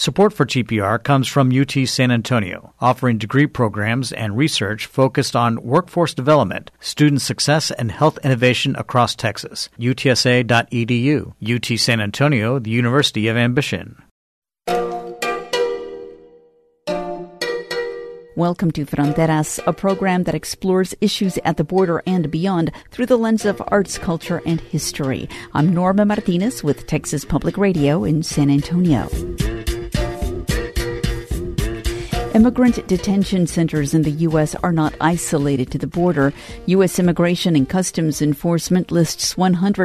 Support for GPR comes from UT San Antonio, offering degree programs and research focused on workforce development, student success, and health innovation across Texas. UTSA.edu. UT San Antonio, the University of Ambition. Welcome to Fronteras, a program that explores issues at the border and beyond through the lens of arts, culture, and history. I'm Norma Martinez with Texas Public Radio in San Antonio. Immigrant detention centers in the U.S. are not isolated to the border. U.S. Immigration and Customs Enforcement lists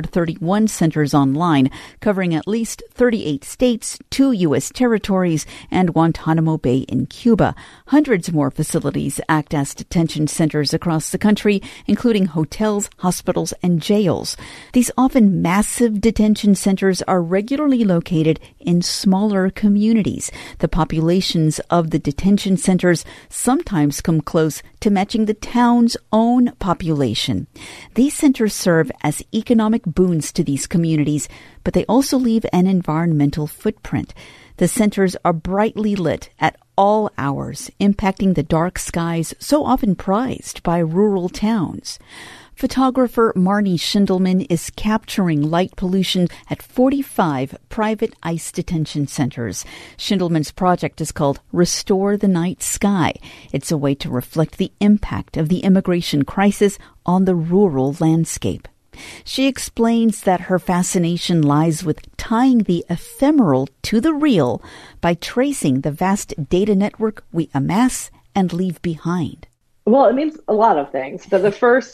131 centers online, covering at least 38 states, 2 U.S. territories, and Guantanamo Bay in Cuba. Hundreds more facilities act as detention centers across the country, including hotels, hospitals, and jails. These often massive detention centers are regularly located in smaller communities. The populations of the detention centers sometimes come close to matching the town's own population. These centers serve as economic boons to these communities, but they also leave an environmental footprint. The centers are brightly lit at all hours, impacting the dark skies so often prized by rural towns. Photographer Marnie Schindelman is capturing light pollution at 45 private ICE detention centers. Schindelman's project is called Restore the Night Sky. It's a way to reflect the impact of the immigration crisis on the rural landscape. She explains that her fascination lies with tying the ephemeral to the real by tracing the vast data network we amass and leave behind. Well, it means a lot of things. But the first,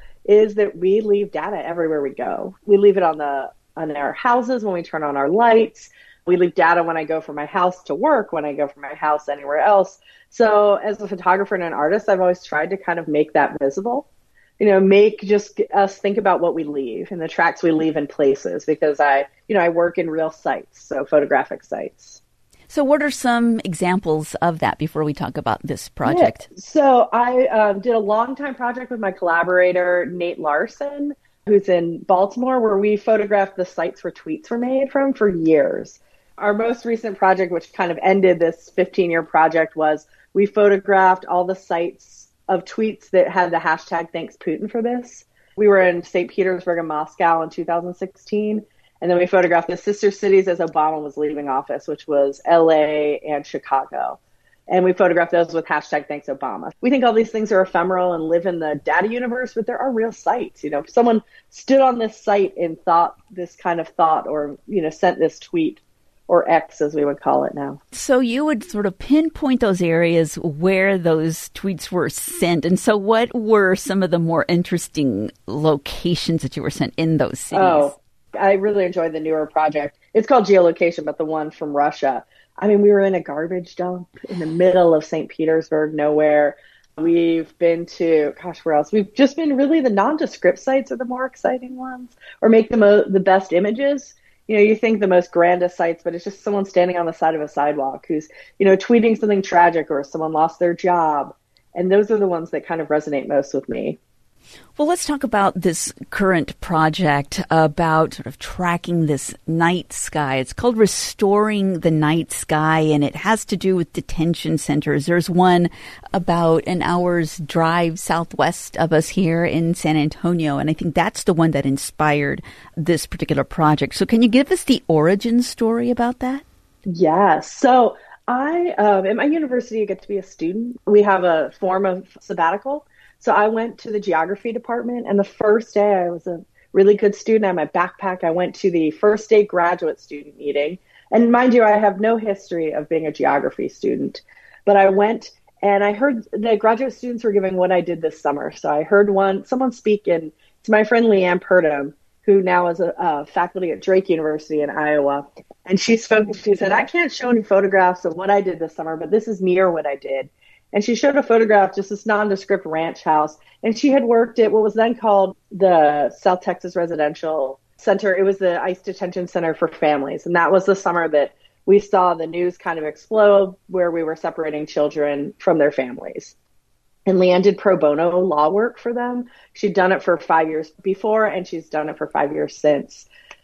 is that we leave data everywhere we go. We leave it on our houses when we turn on our lights. We leave data when I go from my house to work, when I go from my house anywhere else. So as a photographer and an artist, I've always tried to kind of make that visible. Make just us think about what we leave and the tracks we leave in places, because I work in real sites, so photographic sites. So what are some examples of that before we talk about this project? Yeah. So I did a long-time project with my collaborator, Nate Larson, who's in Baltimore, where we photographed the sites where tweets were made from for years. Our most recent project, which kind of ended this 15-year project, was we photographed all the sites of tweets that had the hashtag Thanks Putin for this. We were in St. Petersburg and Moscow in 2016. And then we photographed the sister cities as Obama was leaving office, which was LA and Chicago. And we photographed those with hashtag Thanks Obama. We think all these things are ephemeral and live in the data universe, but there are real sites. If someone stood on this site and thought this kind of thought, or, sent this tweet, or X as we would call it now. So you would sort of pinpoint those areas where those tweets were sent. And so what were some of the more interesting locations that you were sent in those cities? Oh, I really enjoyed the newer project. It's called Geolocation, but the one from Russia. We were in a garbage dump in the middle of St. Petersburg, nowhere. We've been to, where else? We've just been really the nondescript sites are the more exciting ones, or make the best images. You think the most grandest sites, but it's just someone standing on the side of a sidewalk who's, tweeting something tragic, or someone lost their job. And those are the ones that kind of resonate most with me. Well, let's talk about this current project about sort of tracking this night sky. It's called Restoring the Night Sky, and it has to do with detention centers. There's one about an hour's drive southwest of us here in San Antonio, and I think that's the one that inspired this particular project. So can you give us the origin story about that? Yes. So I, at my university, I get to be a student. We have a form of sabbatical. So I went to the geography department, and the first day I was a really good student. I had my backpack. I went to the first day graduate student meeting. And mind you, I have no history of being a geography student. But I went and I heard the graduate students were giving what I did this summer. So I heard someone speak to my friend Leanne Purdom, who now is a faculty at Drake University in Iowa. And she said, I can't show any photographs of what I did this summer, but this is near what I did. And she showed a photograph, just this nondescript ranch house. And she had worked at what was then called the South Texas Residential Center. It was the ICE Detention Center for Families. And that was the summer that we saw the news kind of explode, where we were separating children from their families. And Leanne did pro bono law work for them. She'd done it for 5 years before, and she's done it for 5 years since.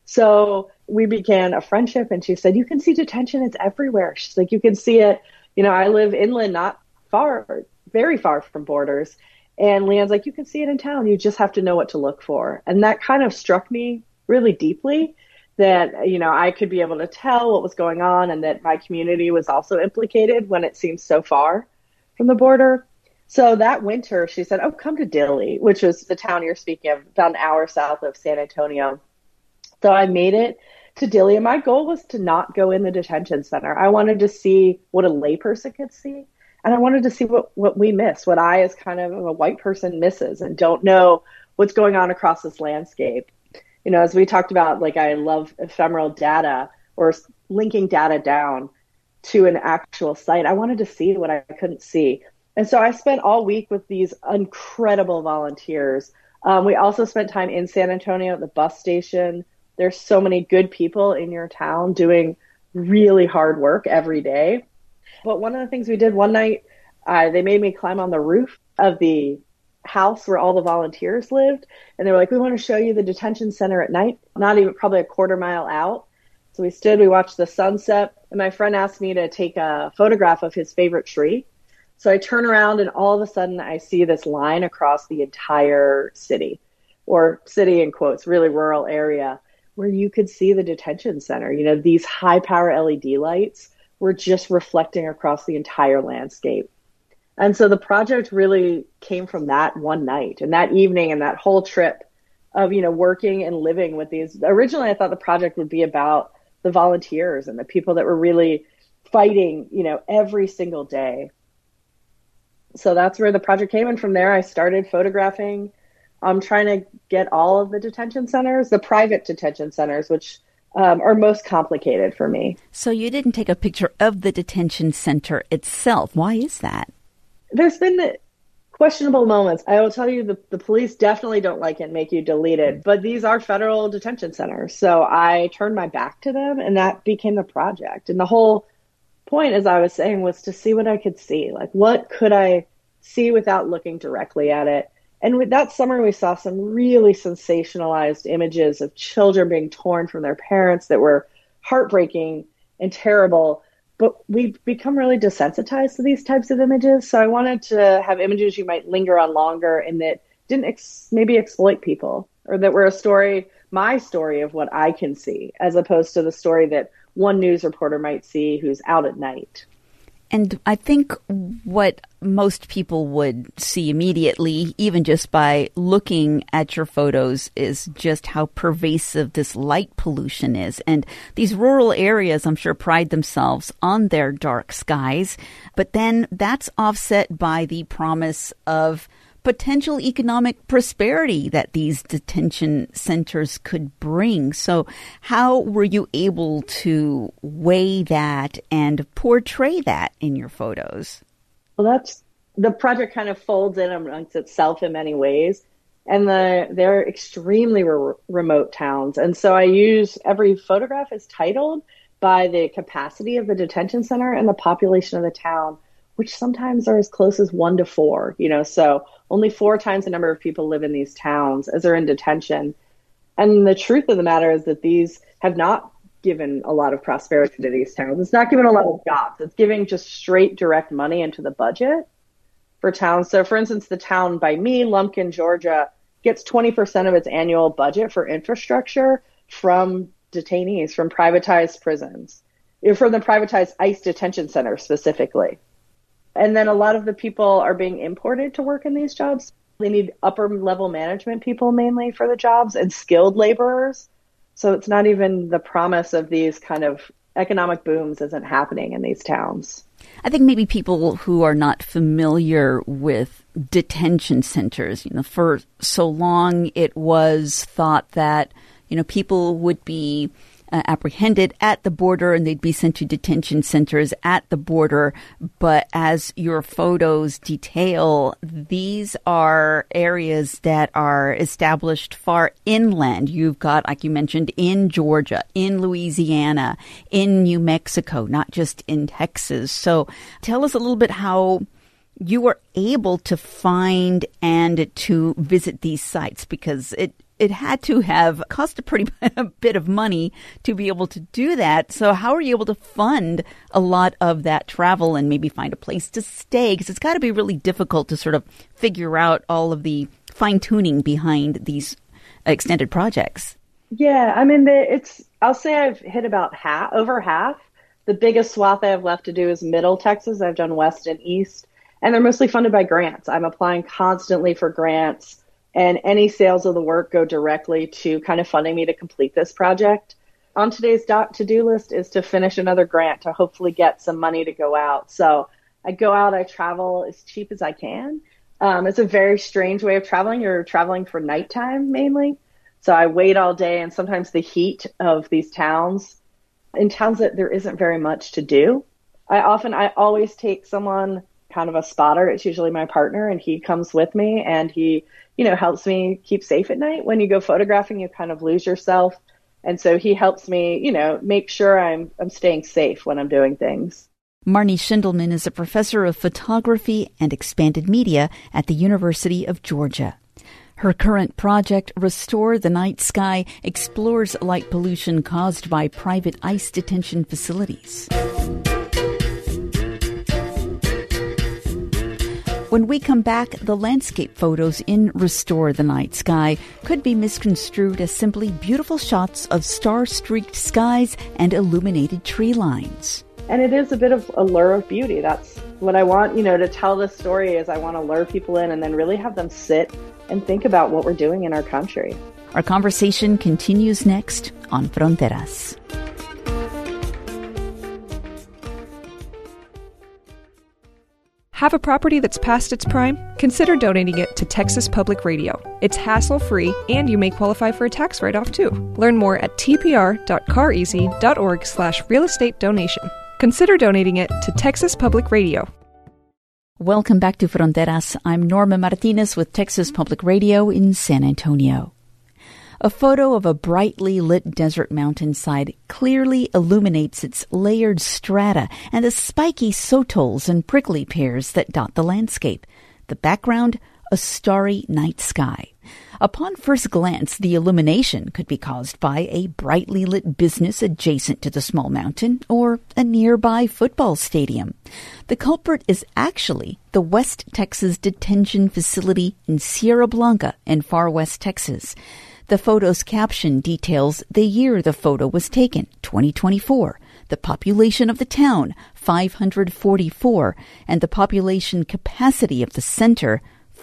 So we began a friendship, and she said, you can see detention. It's everywhere. She's like, you can see it. I live inland, not far, very far from borders. And Leanne's like, you can see it in town. You just have to know what to look for. And that kind of struck me really deeply, that, I could be able to tell what was going on, and that my community was also implicated when it seems so far from the border. So that winter, she said, oh, come to Dilley, which was the town you're speaking of, about an hour south of San Antonio. So I made it to Dilley, and my goal was to not go in the detention center. I wanted to see what a layperson could see, and I wanted to see what we miss, what I, as kind of a white person, misses and don't know what's going on across this landscape. As we talked about, like, I love ephemeral data or linking data down to an actual site. I wanted to see what I couldn't see. And so I spent all week with these incredible volunteers. We also spent time in San Antonio at the bus station. There's so many good people in your town doing really hard work every day. But one of the things we did one night, they made me climb on the roof of the house where all the volunteers lived. And they were like, we want to show you the detention center at night, not even probably a quarter mile out. So we watched the sunset, and my friend asked me to take a photograph of his favorite tree. So I turn around, and all of a sudden I see this line across the entire city, or city in quotes, really rural area, where you could see the detention center. These high power LED lights were just reflecting across the entire landscape. And so the project really came from that one night and that evening and that whole trip of, working and living with these. Originally, I thought the project would be about the volunteers and the people that were really fighting, every single day. So that's where the project came. And from there, I started photographing. I'm trying to get all of the detention centers, the private detention centers, which are most complicated for me. So you didn't take a picture of the detention center itself. Why is that? There's been questionable moments. I will tell you, the police definitely don't like it and make you delete it. But these are federal detention centers. So I turned my back to them, and that became the project. And the whole point, as I was saying, was to see what I could see. Like, what could I see without looking directly at it? And with that summer, we saw some really sensationalized images of children being torn from their parents that were heartbreaking and terrible. But we've become really desensitized to these types of images. So I wanted to have images you might linger on longer and that didn't maybe exploit people, or that were my story of what I can see, as opposed to the story that one news reporter might see who's out at night. And I think what most people would see immediately, even just by looking at your photos, is just how pervasive this light pollution is. And these rural areas, I'm sure, pride themselves on their dark skies. But then that's offset by the promise of potential economic prosperity that these detention centers could bring. So how were you able to weigh that and portray that in your photos? Well, the project kind of folds in amongst itself in many ways. And they're extremely remote towns. And so I use every photograph is titled by the capacity of the detention center and the population of the town, which sometimes are as close as 1 to 4, so only 4 times the number of people live in these towns as are in detention. And the truth of the matter is that these have not given a lot of prosperity to these towns. It's not given a lot of jobs. It's giving just straight direct money into the budget for towns. So for instance, the town by me, Lumpkin, Georgia, gets 20% of its annual budget for infrastructure from detainees, from privatized prisons, from the privatized ICE detention center specifically. And then a lot of the people are being imported to work in these jobs. They need upper level management people mainly for the jobs and skilled laborers. So it's not even the promise of these kind of economic booms isn't happening in these towns. I think maybe people who are not familiar with detention centers, for so long it was thought that, people would be apprehended at the border and they'd be sent to detention centers at the border. But as your photos detail, these are areas that are established far inland. You've got, like you mentioned, in Georgia, in Louisiana, in New Mexico, not just in Texas. So tell us a little bit how you were able to find and to visit these sites, because it had to have cost a bit of money to be able to do that. So how are you able to fund a lot of that travel and maybe find a place to stay? Because it's got to be really difficult to sort of figure out all of the fine-tuning behind these extended projects. Yeah, I mean, I'll say I've hit about over half. The biggest swath I have left to do is Middle Texas. I've done West and East, and they're mostly funded by grants. I'm applying constantly for grants, and any sales of the work go directly to kind of funding me to complete this project. On today's to-do list is to finish another grant to hopefully get some money to go out. So I go out, I travel as cheap as I can. It's a very strange way of traveling. You're traveling for nighttime mainly. So I wait all day, and sometimes the heat of these towns, in towns that there isn't very much to do. I always take someone, kind of a spotter. It's usually my partner, and he comes with me, and he, helps me keep safe at night. When you go photographing, you kind of lose yourself. And so he helps me, make sure I'm staying safe when I'm doing things. Marnie Schindelman is a professor of photography and expanded media at the University of Georgia. Her current project, Restore the Night Sky, explores light pollution caused by private ICE detention facilities. When we come back, the landscape photos in Restore the Night Sky could be misconstrued as simply beautiful shots of star-streaked skies and illuminated tree lines. And it is a bit of a lure of beauty. That's what I want, to tell this story is I want to lure people in and then really have them sit and think about what we're doing in our country. Our conversation continues next on Fronteras. Have a property that's past its prime? Consider donating it to Texas Public Radio. It's hassle-free, and you may qualify for a tax write-off, too. Learn more at tpr.careasy.org/real estate donation. Consider donating it to Texas Public Radio. Welcome back to Fronteras. I'm Norma Martinez with Texas Public Radio in San Antonio. A photo of a brightly lit desert mountainside clearly illuminates its layered strata and the spiky sotolls and prickly pears that dot the landscape. The background, a starry night sky. Upon first glance, the illumination could be caused by a brightly lit business adjacent to the small mountain or a nearby football stadium. The culprit is actually the West Texas Detention Facility in Sierra Blanca in far west Texas. The photo's caption details the year the photo was taken, 2024, the population of the town, 544, and the population capacity of the center,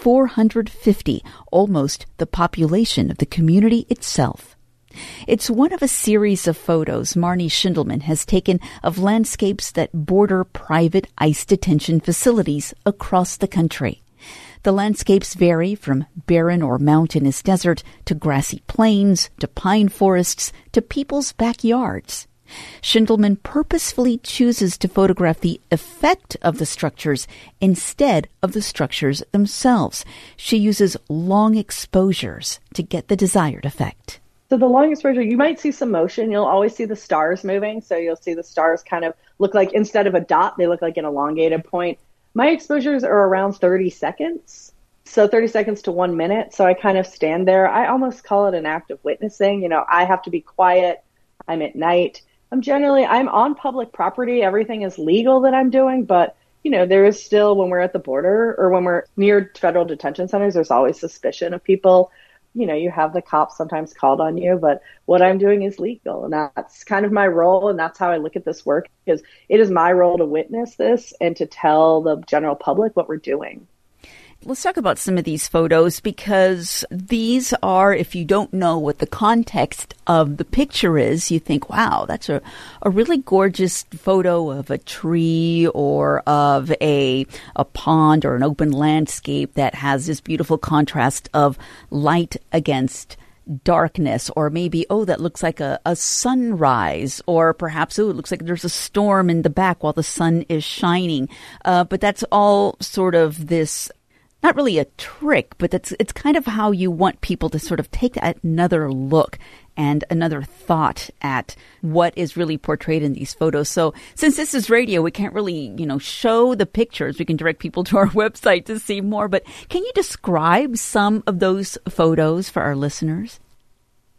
450, almost the population of the community itself. It's one of a series of photos Marnie Schindelman has taken of landscapes that border private ICE detention facilities across the country. The landscapes vary from barren or mountainous desert to grassy plains to pine forests to people's backyards. Schindelman purposefully chooses to photograph the effect of the structures instead of the structures themselves. She uses long exposures to get the desired effect. So the long exposure, you might see some motion. You'll always see the stars moving. So you'll see the stars kind of look like, instead of a dot, they look like an elongated point. My exposures are around 30 seconds. So 30 seconds to 1 minute. So I kind of stand there. I almost call it an act of witnessing. I have to be quiet. I'm at night. I'm on public property. Everything is legal that I'm doing. But, there is still, when we're at the border or when we're near federal detention centers, there's always suspicion of people. You have the cops sometimes called on you, but what I'm doing is legal. And that's kind of my role. And that's how I look at this work, because it is my role to witness this and to tell the general public what we're doing. Let's talk about some of these photos, because these are, if you don't know what the context of the picture is, you think, wow, that's a really gorgeous photo of a tree or of a pond or an open landscape that has this beautiful contrast of light against darkness, or maybe, that looks like a sunrise, or perhaps, it looks like there's a storm in the back while the sun is shining. But that's all sort of this, not really a trick, but it's kind of how you want people to sort of take another look and another thought at what is really portrayed in these photos. So since this is radio, we can't really, show the pictures. We can direct people to our website to see more. But can you describe some of those photos for our listeners?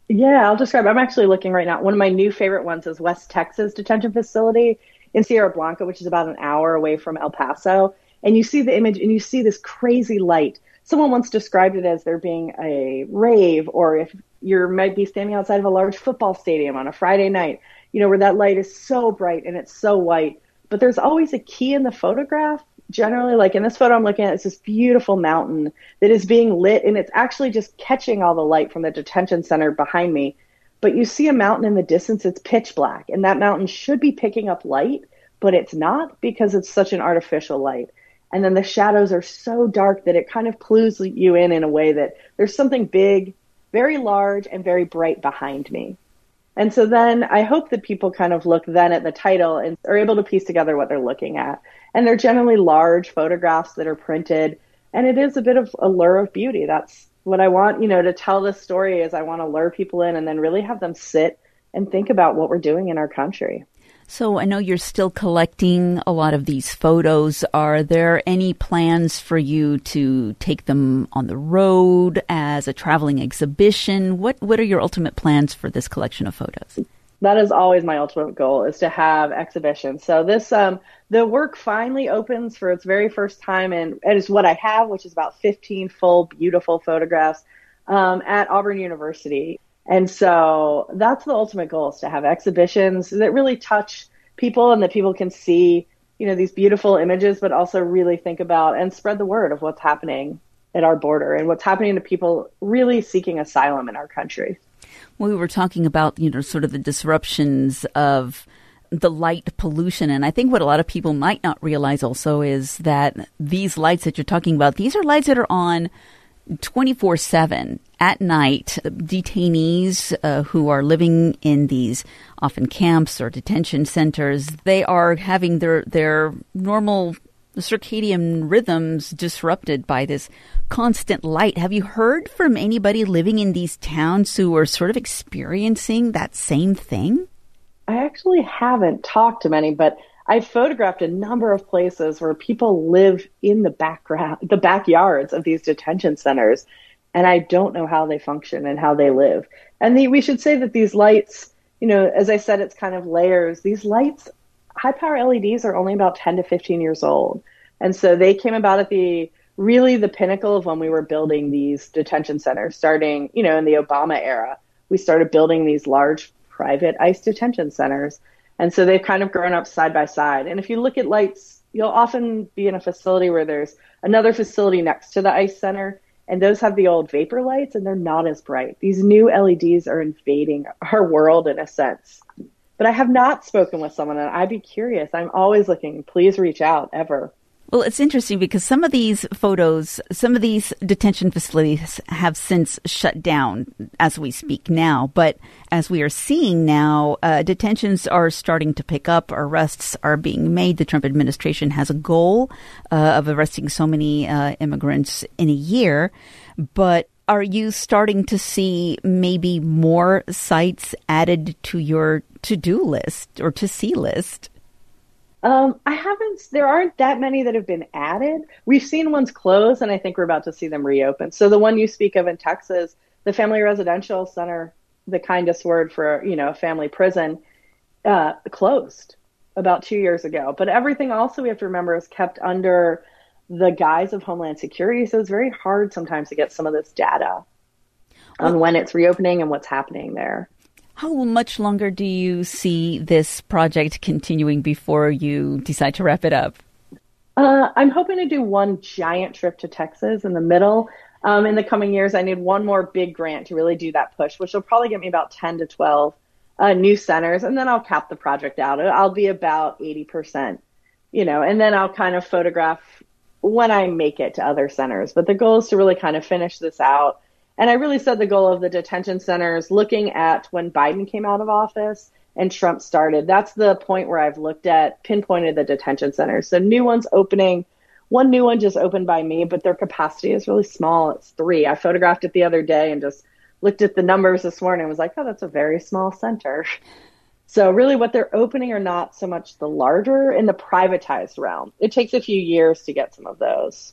Yeah, I'll describe. I'm actually looking right now. One of my new favorite ones is West Texas Detention Facility in Sierra Blanca, which is about an hour away from El Paso. And you see the image and you see this crazy light. Someone once described it as there being a rave, or if you might be standing outside of a large football stadium on a Friday night, where that light is so bright and it's so white. But there's always a key in the photograph. Generally, like in this photo I'm looking at, it's this beautiful mountain that is being lit, and it's actually just catching all the light from the detention center behind me. But you see a mountain in the distance, it's pitch black, and that mountain should be picking up light, but it's not because it's such an artificial light. And then the shadows are so dark that it kind of clues you in a way that there's something big, very large, and very bright behind me. And so then I hope that people kind of look then at the title and are able to piece together what they're looking at. And they're generally large photographs that are printed, and it is a bit of a lure of beauty. That's what I want, to tell this story is I want to lure people in and then really have them sit and think about what we're doing in our country. So I know you're still collecting a lot of these photos. Are there any plans for you to take them on the road as a traveling exhibition? What are your ultimate plans for this collection of photos? That is always my ultimate goal, is to have exhibitions. So this, the work finally opens for its very first time, and it is what I have, which is about 15 full, beautiful photographs at Auburn University. And so that's the ultimate goal, is to have exhibitions that really touch people and that people can see, these beautiful images, but also really think about and spread the word of what's happening at our border and what's happening to people really seeking asylum in our country. We were talking about, sort of the disruptions of the light pollution. And I think what a lot of people might not realize also is that these lights that you're talking about, these are lights that are on 24/7 at night. Detainees who are living in these often camps or detention centers, they are having their normal circadian rhythms disrupted by this constant light. Have you heard from anybody living in these towns who are sort of experiencing that same thing? I actually haven't talked to many, but I've photographed a number of places where people live in the backyards of these detention centers, and I don't know how they function and how they live. And we should say that these lights, as I said, it's kind of layers. These lights, high power LEDs, are only about 10 to 15 years old. And so they came about at the pinnacle of when we were building these detention centers, starting, in the Obama era. We started building these large private ICE detention centers. And so they've kind of grown up side by side. And if you look at lights, you'll often be in a facility where there's another facility next to the ICE center, and those have the old vapor lights, and they're not as bright. These new LEDs are invading our world in a sense. But I have not spoken with someone, and I'd be curious. I'm always looking. Please reach out, ever. Well, it's interesting because some of these photos, some of these detention facilities have since shut down as we speak now. But as we are seeing now, detentions are starting to pick up. Arrests are being made. The Trump administration has a goal of arresting so many immigrants in a year. But are you starting to see maybe more sites added to your to-do list or to-see list? I haven't. There aren't that many that have been added. We've seen ones close, and I think we're about to see them reopen. So the one you speak of in Texas, the Family Residential Center, the kindest word for, a family prison, closed about 2 years ago. But everything also we have to remember is kept under the guise of Homeland Security. So it's very hard sometimes to get some of this data on when it's reopening and what's happening there. How much longer do you see this project continuing before you decide to wrap it up? I'm hoping to do one giant trip to Texas in the middle. In the coming years, I need one more big grant to really do that push, which will probably get me about 10 to 12 new centers. And then I'll cap the project out. I'll be about 80%, and then I'll kind of photograph when I make it to other centers. But the goal is to really kind of finish this out. And I really set the goal of the detention centers looking at when Biden came out of office and Trump started. That's the point where I've pinpointed the detention centers. So new ones opening. One new one just opened by me, but their capacity is really small. It's 3. I photographed it the other day and just looked at the numbers this morning and was like, oh, that's a very small center. So really what they're opening are not so much the larger in the privatized realm. It takes a few years to get some of those.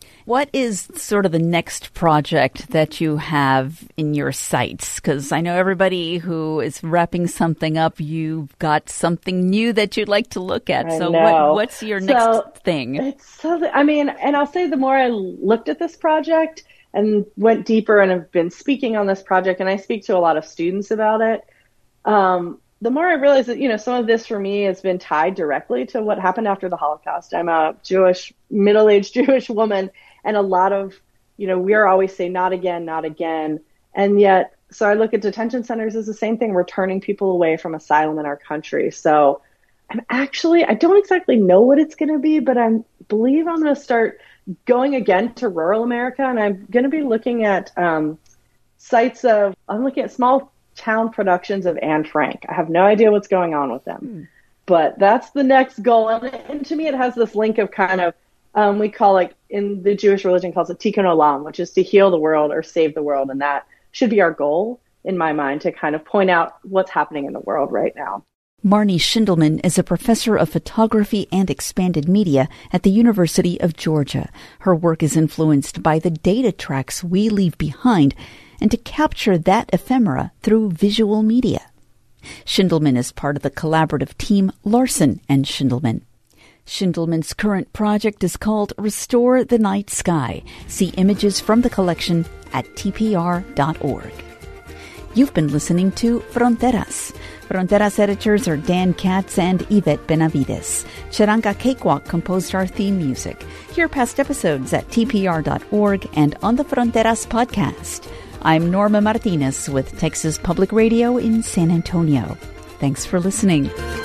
What is sort of the next project that you have in your sights? Because I know everybody who is wrapping something up, you've got something new that you'd like to look at. So what's your next thing? And I'll say the more I looked at this project and went deeper and have been speaking on this project, and I speak to a lot of students about it, the more I realize that, some of this for me has been tied directly to what happened after the Holocaust. I'm a middle-aged Jewish woman, and a lot of, we are always saying, not again, not again. And yet, so I look at detention centers as the same thing. We're turning people away from asylum in our country. So I don't exactly know what it's going to be, but I believe I'm going to start going again to rural America. And I'm going to be looking at I'm looking at small town productions of Anne Frank. I have no idea what's going on with them, but that's the next goal. And to me, it has this link of kind of, we call it, in the Jewish religion calls it tikkun olam, which is to heal the world or save the world. And that should be our goal in my mind, to kind of point out what's happening in the world right now. Marnie Schindelman is a professor of photography and expanded media at the University of Georgia. Her work is influenced by the data tracks we leave behind and to capture that ephemera through visual media. Schindelman is part of the collaborative team Larson and Schindelman. Schindelman's current project is called Restore the Night Sky. See images from the collection at tpr.org. You've been listening to Fronteras. Fronteras editors are Dan Katz and Yvette Benavides. Charanga Cakewalk composed our theme music. Hear past episodes at tpr.org and on the Fronteras podcast. I'm Norma Martinez with Texas Public Radio in San Antonio. Thanks for listening.